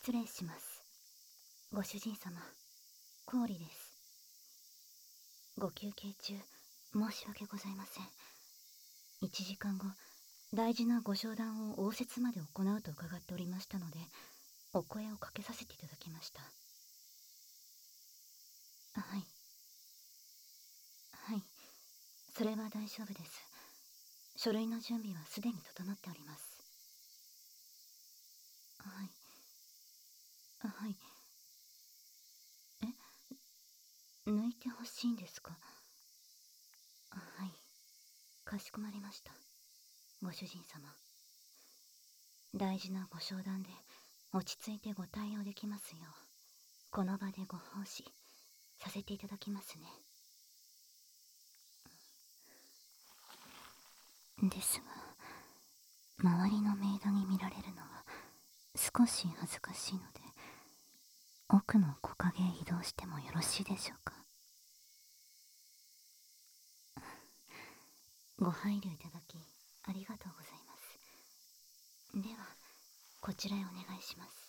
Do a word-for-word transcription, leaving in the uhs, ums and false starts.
失礼します。ご主人様、氷です。ご休憩中、申し訳ございません。いちじかんご、大事なご商談を応接まで行うと伺っておりましたので、お声をかけさせていただきました。はい。はい。それは大丈夫です。書類の準備はすでに整っております。はい。あ、はい。え、抜いてほしいんですか？あ、はい。かしこまりました。ご主人様。大事なご商談で落ち着いてご対応できますよう、この場でご奉仕させていただきますね。ですが、周りのメイドに見られるのは少し恥ずかしいので、奥の木陰へ移動してもよろしいでしょうか？ご配慮いただきありがとうございます。ではこちらへお願いします。